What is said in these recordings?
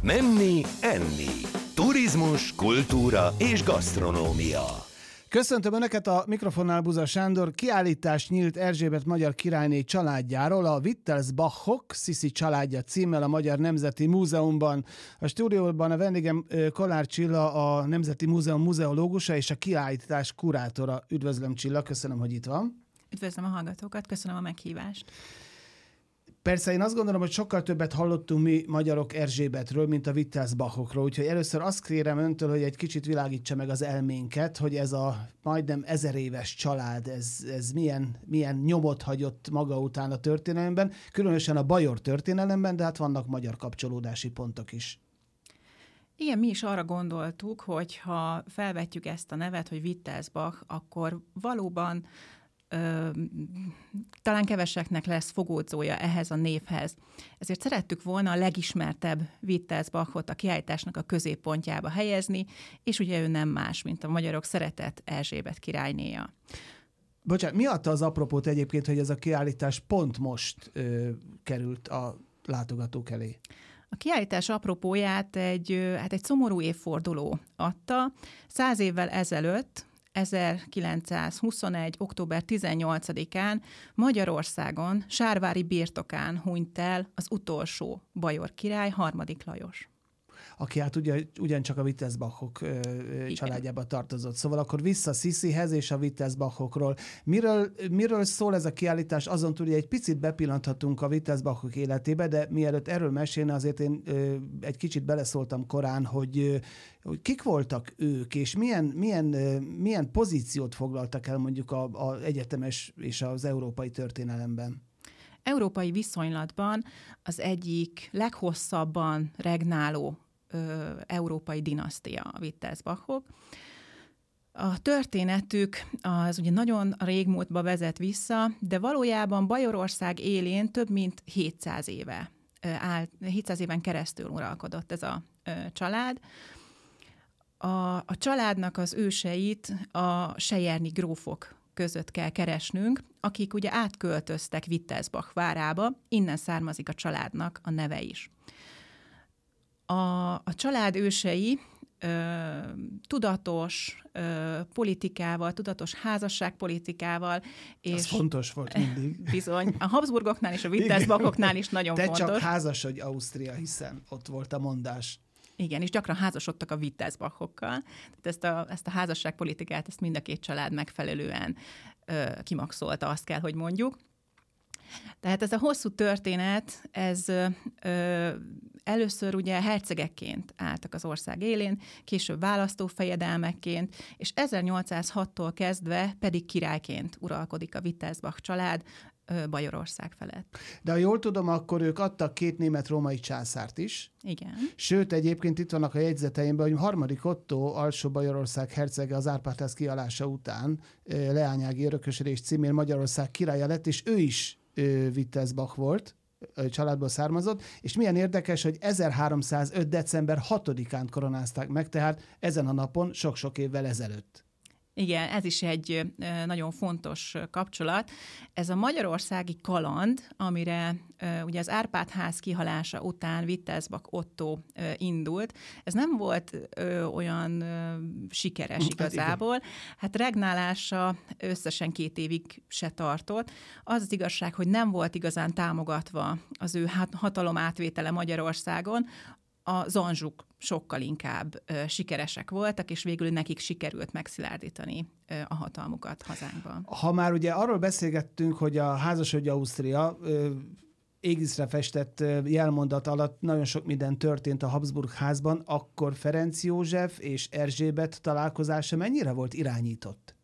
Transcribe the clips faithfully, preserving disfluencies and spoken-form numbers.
Menni, enni. Turizmus, kultúra és gasztronómia. Köszöntöm Önöket, a mikrofonnál Buza Sándor. Kiállítás nyílt Erzsébet magyar királyné családjáról, a Wittelsbachok Sziszi családja címmel a Magyar Nemzeti Múzeumban. A stúdióban a vendégem Kollár Csilla, a Nemzeti Múzeum muzeológusa és a kiállítás kurátora. Üdvözlöm, Csilla, köszönöm, hogy itt van. Üdvözlöm a hallgatókat, köszönöm a meghívást. Persze én azt gondolom, hogy sokkal többet hallottunk mi magyarok Erzsébetről, mint a Wittelsbachokról, úgyhogy először azt kérem öntől, hogy egy kicsit világítsa meg az elménket, hogy ez a majdnem ezer éves család, ez, ez milyen, milyen nyomot hagyott maga után a történelemben, különösen a bajor történelemben, de hát vannak magyar kapcsolódási pontok is. Igen, mi is arra gondoltuk, hogy ha felvetjük ezt a nevet, hogy Wittelsbach, akkor valóban Ö, talán keveseknek lesz fogódzója ehhez a névhez. Ezért szerettük volna a legismertebb Wittelsbachot a kiállításnak a középpontjába helyezni, és ugye ő nem más, mint a magyarok szeretett Erzsébet királynéja. Bocsánat, mi adta az apropót egyébként, hogy ez a kiállítás pont most ö, került a látogatók elé? A kiállítás apropóját egy, hát egy szomorú évforduló adta. Száz évvel ezelőtt, ezerkilencszázhuszonegy. október tizennyolcadikán Magyarországon, Sárvári birtokán hunyt el az utolsó bajor király, Harmadik Lajos. Aki hát ugye, ugyancsak a Wittelsbachok ö, családjába tartozott. Szóval akkor vissza Sziszihez és a Wittelsbachokról. Miről, miről szól ez a kiállítás? Azon túl, hogy egy picit bepillanthatunk a Wittelsbachok életébe, de mielőtt erről mesélne, azért én ö, egy kicsit beleszóltam korán, hogy, ö, hogy kik voltak ők, és milyen, milyen, ö, milyen pozíciót foglaltak el mondjuk az egyetemes és az európai történelemben. Európai viszonylatban az egyik leghosszabban regnáló ö, európai dinasztia a Wittelsbachok. A történetük az ugye nagyon a régmúltba vezet vissza, de valójában Bajorország élén több mint hétszáz éve áll, hétszáz éven keresztül uralkodott ez a ö, család. A, a családnak az őseit a selyerni grófok között kell keresnünk, akik ugye átköltöztek Wittelsbach várába, innen származik a családnak a neve is. A, a család ősei ö, tudatos ö, politikával, tudatos házasságpolitikával, és ez fontos volt mindig. Bizony, a Habsburgoknál és a Wittelsbachoknál is nagyon Te fontos. Te csak házasodj Ausztria, hiszen ott volt a mondás. Igen, és gyakran házasodtak a Wittelsbachokkal. Tehát ezt a, ezt a házasságpolitikát, ezt mind a két család megfelelően ö, kimaxolta, azt kell, hogy mondjuk. Tehát ez a hosszú történet, ez ö, először ugye hercegekként álltak az ország élén, később választófejedelmekként, és ezernyolcszázhattól kezdve pedig királyként uralkodik a Wittelsbach család Bajorország felett. De ha jól tudom, akkor ők adtak két német-római császárt is. Igen. Sőt, egyébként itt vannak a jegyzeteimben, hogy harmadik Ottó alsó Bajorország hercege az Árpád-ház kialása után leányági örökösödés címén Magyarország királya lett, és ő is Wittelsbach volt, családból származott, és milyen érdekes, hogy ezerháromszázöt. december hatodikán koronázták meg, tehát ezen a napon sok-sok évvel ezelőtt. Igen, ez is egy nagyon fontos kapcsolat. Ez a magyarországi kaland, amire ugye az Árpád-ház kihalása után Wittelsbach Ottó indult, ez nem volt olyan sikeres igazából. Hát regnálása összesen két évig se tartott. Az az igazság, hogy nem volt igazán támogatva az ő hatalom átvétele Magyarországon. Az anzsuk sokkal inkább ö, sikeresek voltak, és végül nekik sikerült megszilárdítani ö, a hatalmukat hazánkban. Ha már ugye arról beszélgettünk, hogy a házasodj Ausztria ö, égiszre festett ö, jelmondat alatt nagyon sok minden történt a Habsburg házban, akkor Ferenc József és Erzsébet találkozása mennyire volt irányított?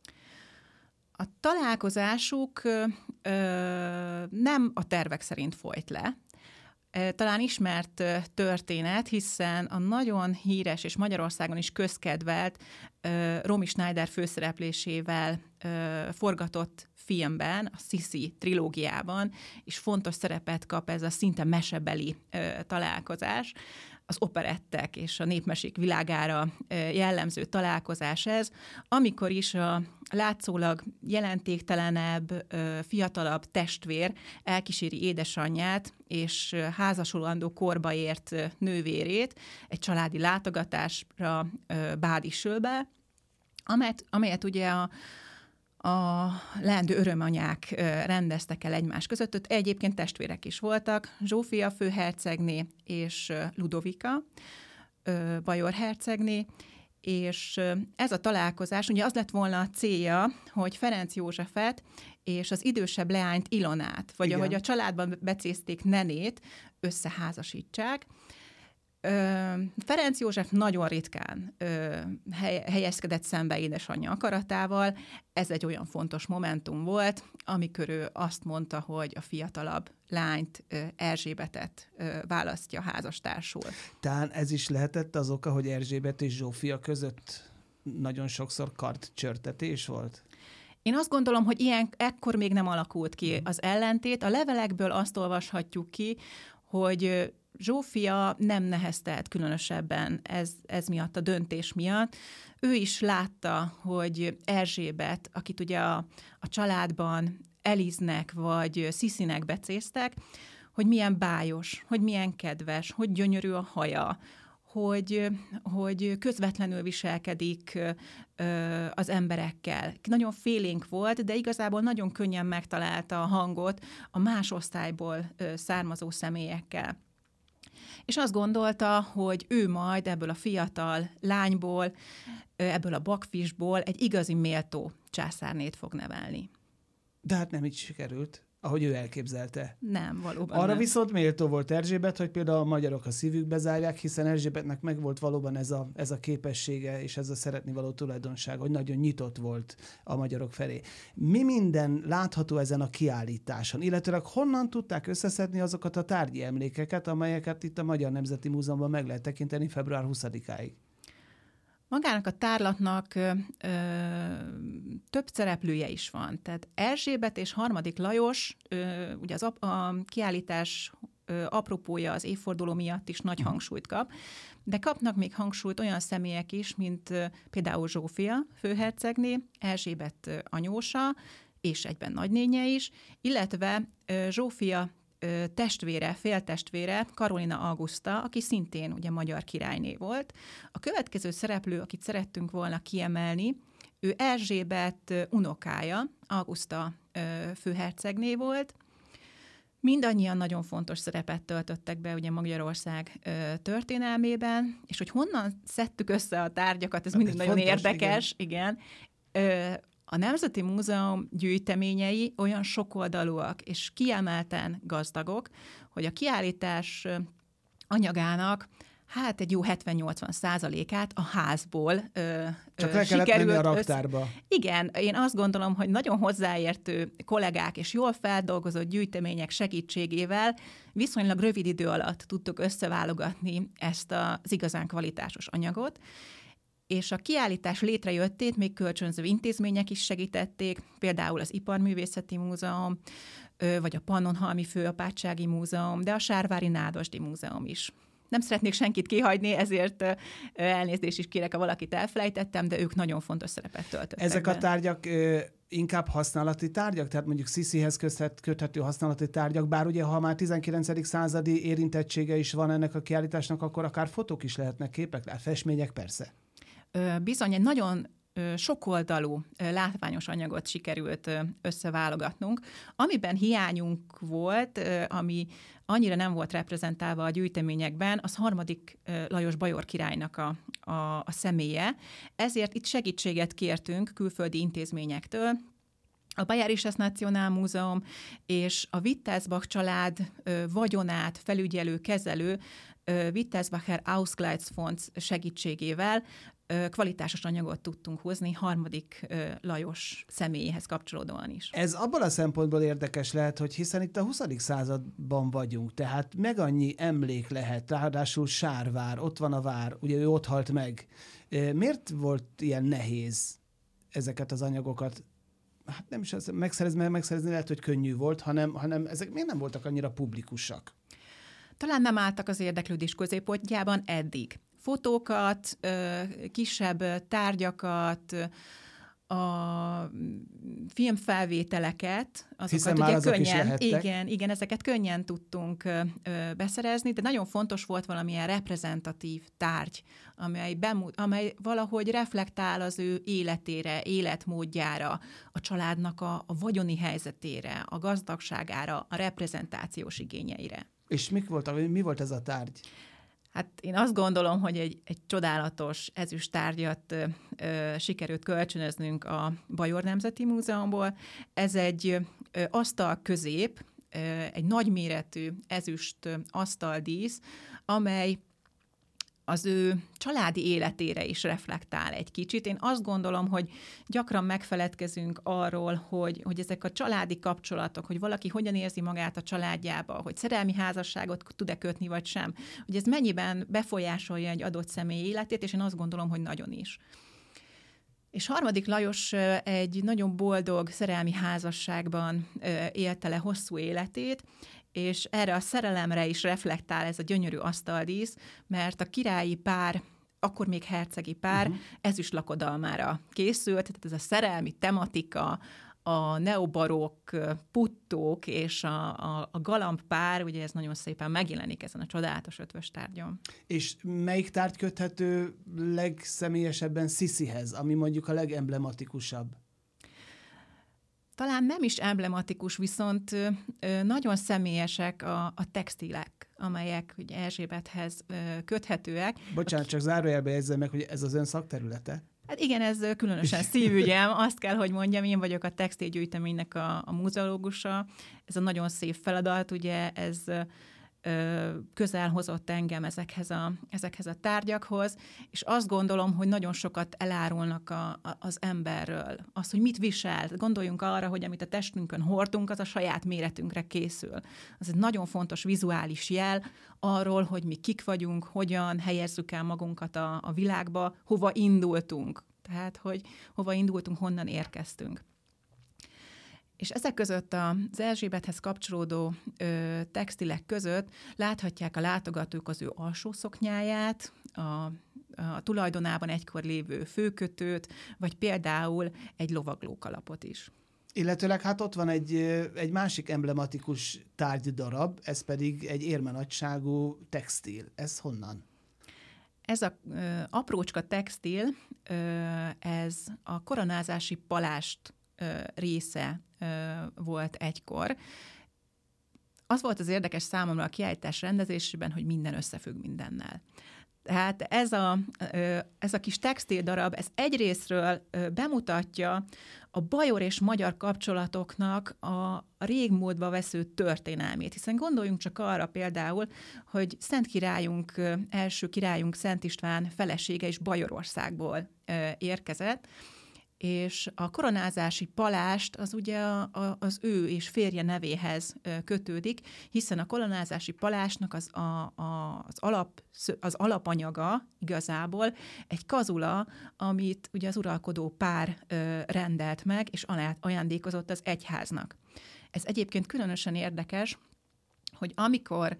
A találkozásuk ö, ö, nem a tervek szerint folyt le. Talán ismert történet, hiszen a nagyon híres és Magyarországon is közkedvelt Romy Schneider főszereplésével forgatott filmben, a Sisi trilógiában is fontos szerepet kap ez a szinte mesebeli ö, találkozás, az operettek és a népmesék világára jellemző találkozás ez, amikor is a látszólag jelentéktelenebb, fiatalabb testvér elkíséri édesanyját és házasolandó korba ért nővérét egy családi látogatásra Bádisölbe, amelyet, amelyet ugye a a leendő örömanyák rendeztek el egymás között. Ott egyébként testvérek is voltak, Zsófia főhercegné és Ludovika bajor hercegné, és ez a találkozás, ugye az lett volna a célja, hogy Ferenc Józsefet és az idősebb leányt Ilonát, vagy Igen. ahogy a családban becézték Nenét, összeházasítsák. Ferenc József nagyon ritkán ö, helyezkedett szembe édesanyja akaratával. Ez egy olyan fontos momentum volt, amikor ő azt mondta, hogy a fiatalabb lányt, ö, Erzsébetet ö, választja házastársul. Talán ez is lehetett az oka, hogy Erzsébet és Zsófia között nagyon sokszor kardcsörtetés volt? Én azt gondolom, hogy ilyen ekkor még nem alakult ki az ellentét. A levelekből azt olvashatjuk ki, hogy Zsófia nem neheztelt különösebben ez, ez miatt, a döntés miatt. Ő is látta, hogy Erzsébet, akit ugye a, a családban Eliznek vagy Sziszinek becéztek, hogy milyen bájos, hogy milyen kedves, hogy gyönyörű a haja, hogy, hogy közvetlenül viselkedik az emberekkel. Nagyon félénk volt, de igazából nagyon könnyen megtalálta a hangot a más osztályból származó személyekkel. És azt gondolta, hogy ő majd ebből a fiatal lányból, ebből a bakfisból egy igazi méltó császárnét fog nevelni. De hát nem így sikerült, ahogy ő elképzelte. Nem, valóban Arra nem. viszont méltó volt Erzsébet, hogy például a magyarok a szívükbe zárják, hiszen Erzsébetnek megvolt valóban ez a, ez a képessége és ez a szeretnivaló tulajdonság, hogy nagyon nyitott volt a magyarok felé. Mi minden látható ezen a kiállításon, illetőleg honnan tudták összeszedni azokat a tárgyi emlékeket, amelyeket itt a Magyar Nemzeti Múzeumban meg lehet tekinteni február huszadikáig? Magának a tárlatnak ö, ö, több szereplője is van. Tehát Erzsébet és harmadik Lajos, ö, ugye az a, a kiállítás ö, apropója az évforduló miatt is nagy hangsúlyt kap, de kapnak még hangsúlyt olyan személyek is, mint ö, például Zsófia főhercegné, Erzsébet ö, anyósa, és egyben nagynénye is, illetve ö, Zsófia testvére, féltestvére, Karolina Auguszta, aki szintén ugye magyar királyné volt. A következő szereplő, akit szerettünk volna kiemelni, ő Erzsébet unokája, Auguszta főhercegné volt. Mindannyian nagyon fontos szerepet töltöttek be ugye Magyarország történelmében, és hogy honnan szedtük össze a tárgyakat, ez mindig ez nagyon fontos, érdekes. Igen. igen. A Nemzeti Múzeum gyűjteményei olyan sokoldalúak és kiemelten gazdagok, hogy a kiállítás anyagának hát egy jó hetven-nyolcvan százalékát a házból ö, Csak le kellett menni a raktárba. Össze... Igen, én azt gondolom, hogy nagyon hozzáértő kollégák és jól feldolgozott gyűjtemények segítségével viszonylag rövid idő alatt tudtuk összeválogatni ezt az igazán kvalitásos anyagot, és a kiállítás létrejöttét még kölcsönző intézmények is segítették, például az Iparművészeti Múzeum, vagy a Pannonhalmi Főapátsági Múzeum, de a Sárvári Nádasdy Múzeum is. Nem szeretnék senkit kihagyni, ezért elnézést is kérek, ha valakit elfelejtettem, de ők nagyon fontos szerepet töltöttek. Ezek be. a tárgyak ö, inkább használati tárgyak? Tehát mondjuk Sziszihez köthető használati tárgyak, bár ugye, ha már tizenkilencedik századi érintettsége is van ennek a kiállításnak, akkor akár fotók is lehetnek, képek, festmények persze. Bizony, egy nagyon sokoldalú, látványos anyagot sikerült összeválogatnunk. Amiben hiányunk volt, ami annyira nem volt reprezentálva a gyűjteményekben, az harmadik Lajos bajor királynak a, a, a személye. Ezért itt segítséget kértünk külföldi intézményektől, a Bayerisches Nationalmuseum és a Wittelsbach család vagyonát felügyelő, kezelő Wittelsbacher Ausgleichsfonds segítségével kvalitásos anyagot tudtunk hozni harmadik Lajos személyéhez kapcsolódóan is. Ez abban a szempontból érdekes lehet, hogy hiszen itt a huszadik században vagyunk, tehát meg annyi emlék lehet, ráadásul Sárvár, ott van a vár, ugye ő ott halt meg. Miért volt ilyen nehéz ezeket az anyagokat hát nem is az, megszerezni, mert megszerezni lehet, hogy könnyű volt, hanem, hanem ezek még nem voltak annyira publikusak. Talán nem álltak az érdeklődés középpontjában eddig. Fotókat, kisebb tárgyakat, a filmfelvételeket, azokat ugye azok könnyen, igen, igen, ezeket könnyen tudtunk ö, beszerezni, de nagyon fontos volt valamilyen reprezentatív tárgy, amely, bemut, amely valahogy reflektál az ő életére, életmódjára, a családnak a, a vagyoni helyzetére, a gazdagságára, a reprezentációs igényeire. És mik voltak, mi volt ez a tárgy? Hát én azt gondolom, hogy egy, egy csodálatos ezüst tárgyat ö, ö, sikerült kölcsönöznünk a Bajor Nemzeti Múzeumból. Ez egy ö, asztal közép, ö, egy nagyméretű ezüst asztaldísz, amely az ő családi életére is reflektál egy kicsit. Én azt gondolom, hogy gyakran megfeledkezünk arról, hogy, hogy ezek a családi kapcsolatok, hogy valaki hogyan érzi magát a családjába, hogy szerelmi házasságot tud-e kötni, vagy sem, hogy ez mennyiben befolyásolja egy adott személy életét, és én azt gondolom, hogy nagyon is. És Harmadik Lajos egy nagyon boldog szerelmi házasságban élte le hosszú életét, és erre a szerelemre is reflektál ez a gyönyörű asztaldísz, mert a királyi pár, akkor még hercegi pár, uh-huh. ezüst lakodalmára készült, tehát ez a szerelmi tematika, a neobarokk puttók és a, a, a galamb pár, ugye ez nagyon szépen megjelenik ezen a csodálatos ötvös tárgyon. És melyik tárgy köthető legszemélyesebben Sisihez, ami mondjuk a legemblematikusabb? Talán nem is emblematikus, viszont ö, nagyon személyesek a, a textilek, amelyek ugye Erzsébethez ö, köthetőek. Bocsánat, csak zárójelbe jegyzem meg, hogy ez az ön szakterülete. Hát igen, ez különösen szívügyem. Azt kell, hogy mondjam, én vagyok a textilgyűjteménynek a, a muzeológusa. Ez a nagyon szép feladat, ugye ez közel hozott engem ezekhez a, ezekhez a tárgyakhoz, és azt gondolom, hogy nagyon sokat elárulnak a, a, az emberről. Az, hogy mit visel. Gondoljunk arra, hogy amit a testünkön hordunk, az a saját méretünkre készül. Az egy nagyon fontos vizuális jel arról, hogy mi kik vagyunk, hogyan helyezzük el magunkat a, a világba, hova indultunk. Tehát, hogy hova indultunk, honnan érkeztünk. És ezek között az Erzsébethez kapcsolódó ö, textilek között láthatják a látogatók az ő alsó szoknyáját, a, a tulajdonában egykor lévő főkötőt, vagy például egy lovaglókalapot is. Illetőleg hát ott van egy, egy másik emblematikus tárgydarab, ez pedig egy érmenagyságú textil. Ez honnan? Ez a ö, aprócska textil, ö, ez a koronázási palást ö, része volt egykor. Az volt az érdekes számomra a kiállítás rendezésében, hogy minden összefügg mindennel. Tehát ez a, ez a kis textildarab, ez egyrészről bemutatja a bajor és magyar kapcsolatoknak a régmúltba vesző történelmét. Hiszen gondoljunk csak arra például, hogy Szent királyunk, első királyunk Szent István felesége is Bajorországból érkezett, és a koronázási palást az ugye a, a, az ő és férje nevéhez kötődik, hiszen a koronázási palástnak az, a, a, az, alap, az alapanyaga igazából egy kazula, amit ugye az uralkodó pár rendelt meg, és ajándékozott az egyháznak. Ez egyébként különösen érdekes, hogy amikor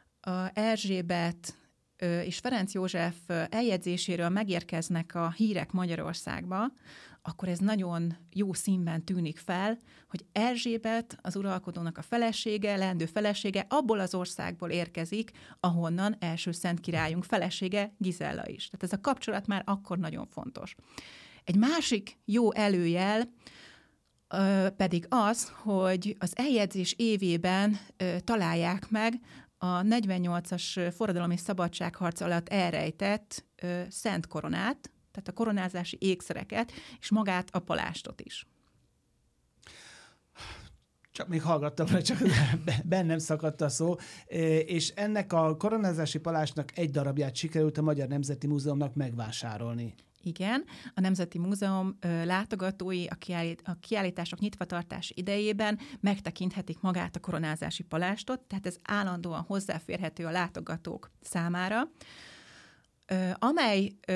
Erzsébet és Ferenc József eljegyzéséről megérkeznek a hírek Magyarországba, akkor ez nagyon jó színben tűnik fel, hogy Erzsébet, az uralkodónak a felesége, leendő felesége, abból az országból érkezik, ahonnan első szent királyunk felesége, Gizella is. Tehát ez a kapcsolat már akkor nagyon fontos. Egy másik jó előjel ö, pedig az, hogy az eljegyzés évében ö, találják meg a negyvennyolcas forradalom és szabadságharc alatt elrejtett ö, szent koronát, tehát a koronázási ékszereket, és magát a palástot is. Csak még hallgattam, mert csak bennem szakadt a szó, és ennek a koronázási palástnak egy darabját sikerült a Magyar Nemzeti Múzeumnak megvásárolni. Igen, a Nemzeti Múzeum ö, látogatói a, kiállít, a kiállítások nyitvatartás idejében megtekinthetik magát a koronázási palástot, tehát ez állandóan hozzáférhető a látogatók számára. Ö, amely ö,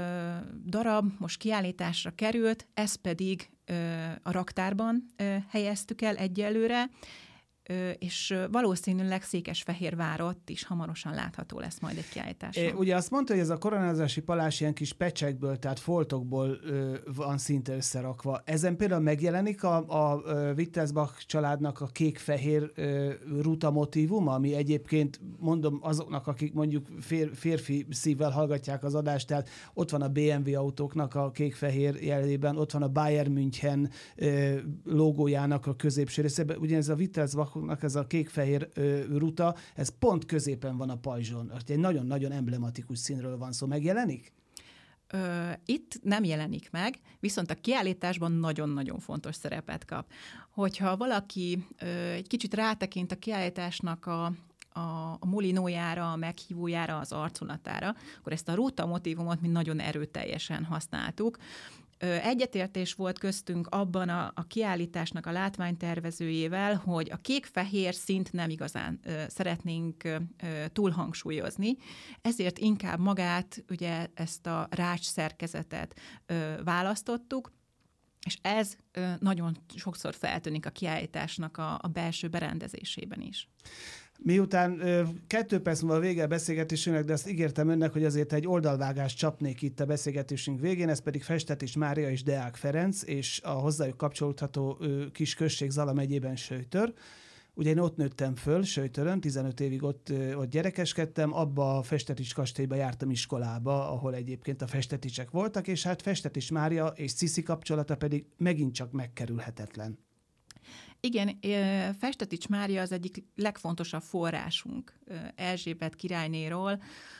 darab most kiállításra került, ez pedig ö, a raktárban ö, helyeztük el egyelőre, Ö, és valószínűleg Székesfehérvárott is hamarosan látható lesz majd egy kiállításon. É, ugye azt mondta, hogy ez a koronázási palás ilyen kis pecsekből, tehát foltokból ö, van szinte összerakva. Ezen például megjelenik a, a, a Wittelsbach családnak a kék-fehér ö, ruta motívuma, ami egyébként mondom azoknak, akik mondjuk fér, férfi szívvel hallgatják az adást, tehát ott van a bé em vé autóknak a kék-fehér jelében, ott van a Bayern München ö, logójának a középső részében. Ugyanez a Wittelsbach ez a kék-fehér ö, ruta, ez pont középen van a pajzson. Egy nagyon-nagyon emblematikus színről van szó. Megjelenik? Ö, itt nem jelenik meg, viszont a kiállításban nagyon-nagyon fontos szerepet kap. Hogyha valaki ö, egy kicsit rátekint a kiállításnak a a, a molinójára, a meghívójára, az arculatára, akkor ezt a ruta motívumot mi nagyon erőteljesen használtuk. Egyetértés volt köztünk abban a, a kiállításnak a látványtervezőjével, hogy a kék-fehér színt nem igazán ö, szeretnénk ö, túlhangsúlyozni, ezért inkább magát, ugye ezt a rács szerkezetet ö, választottuk, és ez ö, nagyon sokszor feltűnik a kiállításnak a, a belső berendezésében is. Miután ö, kettő perc múlva vége a beszélgetésünknek, de azt ígértem önnek, hogy azért egy oldalvágást csapnék itt a beszélgetésünk végén, ez pedig Festetics Mária és Deák Ferenc, és a hozzájuk kapcsolódható ö, kis község Zala megyében Söjtör. Ugye én ott nőttem föl, Söjtörön, tizenöt évig ott, ö, ott gyerekeskedtem, abba a Festetics kastélyba jártam iskolába, ahol egyébként a Festeticsek voltak, és hát Festetics Mária és Cici kapcsolata pedig megint csak megkerülhetetlen. Igen, Festetics Mária az egyik legfontosabb forrásunk Erzsébet királynéról.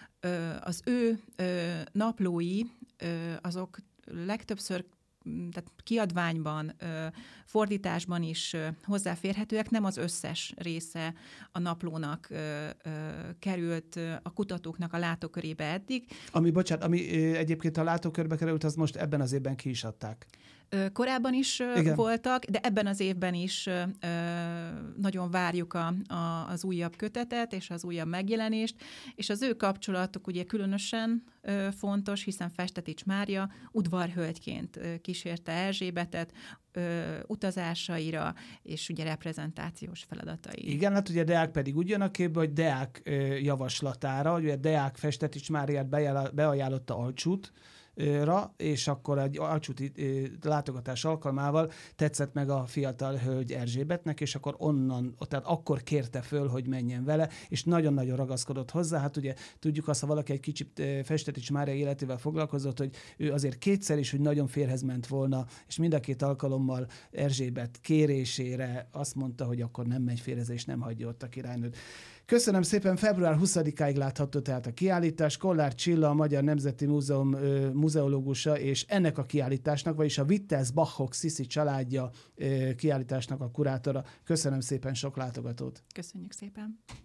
Az ő naplói azok legtöbbször tehát kiadványban, fordításban is hozzáférhetőek, nem az összes része a naplónak került a kutatóknak a látókörébe eddig. Ami, bocsánat, ami egyébként a látókörbe került, az most ebben az évben ki is adták. Korábban is Igen. voltak, de ebben az évben is nagyon várjuk a, a, az újabb kötetet és az újabb megjelenést, és az ő kapcsolatuk ugye különösen fontos, hiszen Festetics Mária udvarhölgyként kísérte Erzsébetet utazásaira, és ugye reprezentációs feladatai. Igen, hát ugye Deák pedig úgy jön a képbe, hogy Deák javaslatára, ugye Deák Festetics Máriát beajánlotta Alcsút, ra, és akkor egy alcsúti látogatás alkalmával tetszett meg a fiatal hölgy Erzsébetnek, és akkor onnan, tehát akkor kérte föl, hogy menjen vele, és nagyon-nagyon ragaszkodott hozzá. Hát ugye tudjuk azt, ha valaki egy kicsit Festetics Mária életével foglalkozott, hogy ő azért kétszer is, hogy nagyon férhez ment volna, és mind a két alkalommal Erzsébet kérésére azt mondta, hogy akkor nem megy férhez, és nem hagyja ott a királynőt. Köszönöm szépen, február huszadikáig látható tehát a kiállítás. Kollár Csilla, a Magyar Nemzeti Múzeum muzeológusa, és ennek a kiállításnak, vagyis a Wittelsbachok Cici családja kiállításnak a kurátora. Köszönöm szépen, sok látogatót. Köszönjük szépen.